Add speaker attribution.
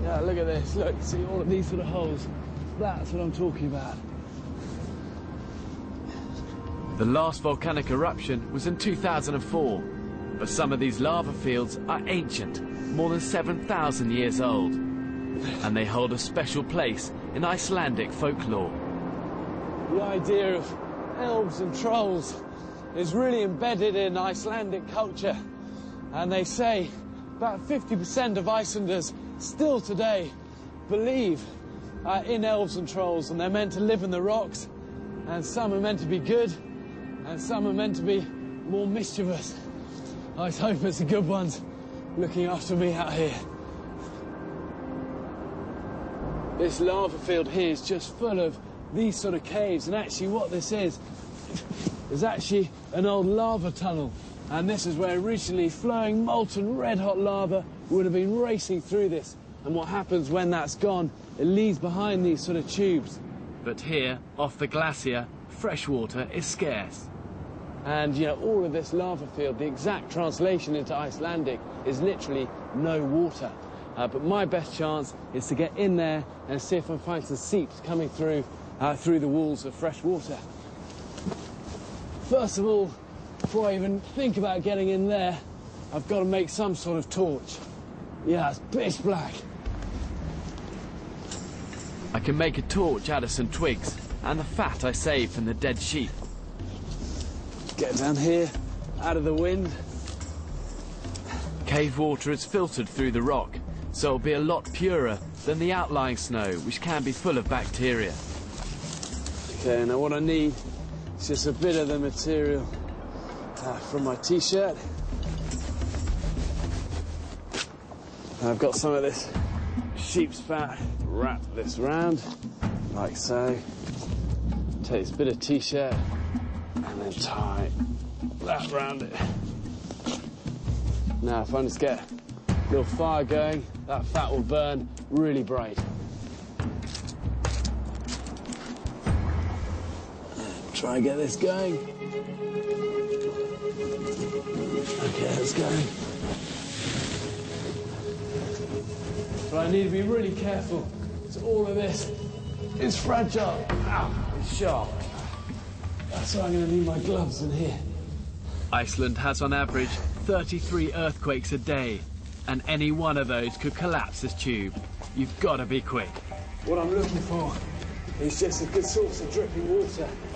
Speaker 1: Yeah, look at this. Look, see all of these sort of holes. That's what I'm talking about.
Speaker 2: The last volcanic eruption was in 2004, but some of these lava fields are ancient, more than 7,000 years old, and they hold a special place in Icelandic folklore.
Speaker 1: The idea of elves and trolls is really embedded in Icelandic culture, and they say about 50% of Icelanders still today believe in elves and trolls, and they're meant to live in the rocks, and some are meant to be good, and some are meant to be more mischievous. I hope it's the good ones looking after me out here. This lava field here is just full of these sort of caves, and actually what this is actually an old lava tunnel, and this is where originally flowing molten red-hot lava would have been racing through this, and what happens when that's gone, it leaves behind these sort of tubes.
Speaker 2: But here, off the glacier, fresh water is scarce.
Speaker 1: And, you know, all of this lava field, the exact translation into Icelandic is literally no water. But my best chance is to get in there and see if I find some seeps coming through the walls of fresh water. First of all, before I even think about getting in there, I've got to make some sort of torch. Yeah, it's pitch black.
Speaker 2: I can make a torch out of some twigs and the fat I saved from the dead sheep.
Speaker 1: Get down here, out of the wind.
Speaker 2: Cave water is filtered through the rock, so it'll be a lot purer than the outlying snow, which can be full of bacteria.
Speaker 1: Okay, now what I need is just a bit of the material from my t-shirt. I've got some of this sheep's fat. Wrap this round, like so. Take this bit of t-shirt and then tie that round it. Now, if I just get a little fire going, that fat will burn really bright. Try and get this going. Okay, that's going. But I need to be really careful, because all of this is fragile. Ow, it's sharp. That's why I'm going to need my gloves in here.
Speaker 2: Iceland has on average 33 earthquakes a day, and any one of those could collapse this tube. You've got to be quick.
Speaker 1: What I'm looking for is just a good source of dripping water.